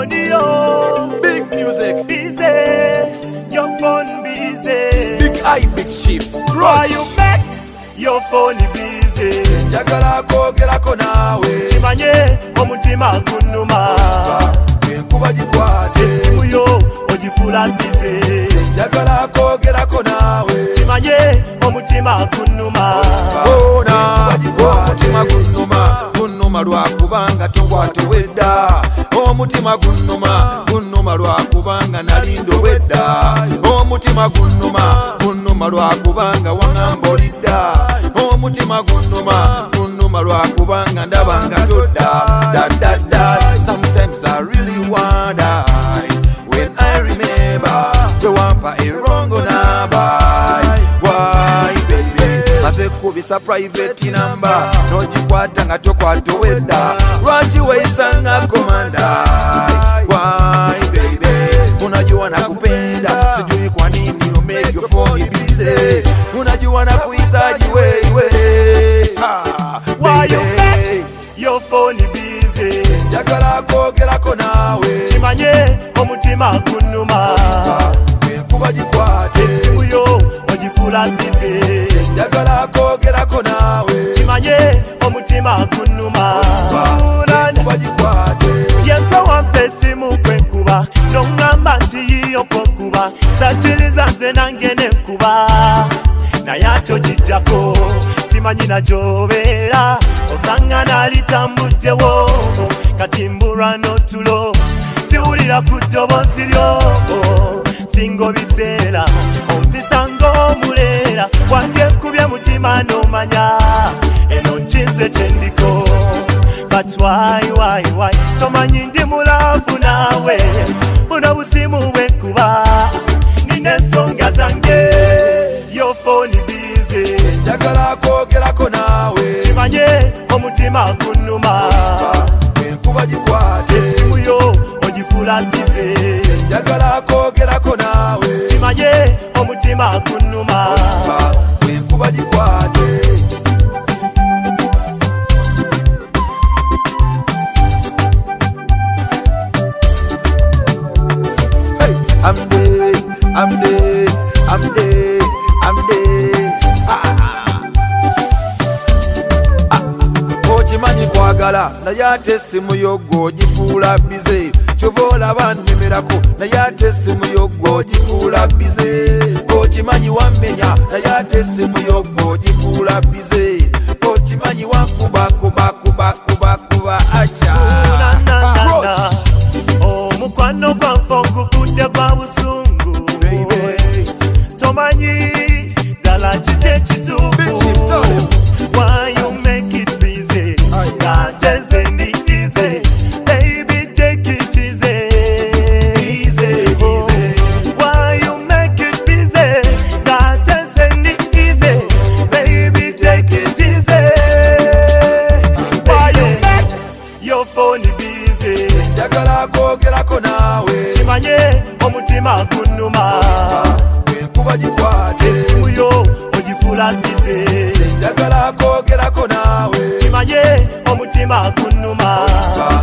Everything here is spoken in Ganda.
phone yo. Big music. Busy, your phone busy. Big eye, big chief. Why you make your phone busy? Njagala kwogerako naawe. Kimanye omutima gunnuma. Enkuba gikwate. Essimu yo ogifula busy. Njagala kwogerako naawe. Kimanye omutima gunnuma. Enkuba gikwate. Omutima gunnuma lwakubanga tongwate wedda. Omutima gunnuma lwakubanga nalinda wedda. Omutima gunnuma lwakubanga waŋŋamba olidda. Omutima gunnuma lwakubanga ndabanga todda. Sometimes I really wonder when I remember tewampa erongo nabai. Why baby maze kubisa private number nogikwata nga tokwata wedda. Lwaki weisanga komanda? Why baby unajua nakupenda, sijui kwa nini you make your phone busy. Unajua nakuhitaji wewe. Why you make your phone busy? Njagala kwogerako naawe. Kimanye omutima gunnuma. Enkuba gikwate. Essimu yo ogifula busy. Njagala kwogerako naawe. Kimanye omutima gunnuma. Enkuba gikwate. Yempe wampa essimu kwenkuba noŋŋamba nti yiyo kwokuba sakkiriza nze nange nenkuba naye ate ogijjako simanyi na gy'obeera osanga naalitambuddewo kati mbulwa n'otulo siwulira ku ddoboozi lyo singa obiseera ompisa ng'omuleera wandyekubye mutima n'omanya eno nkinze kyendiko. But why tomanyi ndi mulavu nawe buno busimu bwenkuba nina ensonga zange. Your phone busy. Njagala kwogerako naawe. Kimanye omutima gunnuma. Enkuba gikwate. Essimu yo ogifula busy. Njagala kwogerako naawe. Kimanye omutima gunnuma. Enkuba gikwate. I'm there. Okimanyi kwagala naye ate essimu yo gwe ogifuula bize. Kyova olaba nnemerako naye ate essimu yo gwe ogifuula bize. Okimanyi wammenya naye ate essimu yo gwe ogifuula bize. Okimanyi wankuba acha. Omukwano gwanfe ogufudde gwa busungu. Tomanyi ddala kiki ekituufu. Why you make it busy? Ate nze ndi easy. Baby take it easy. Why you make it busy? Ate nze ndi easy. Baby take it easy. Why you make your phone busy? Njagala kwogerako naawe. Kimanye omutima gunnuma. Enkuba gikwate. Essimu yo ogifula busy. Njagala kwogerako naawe. Kimanye omutima gunnuma.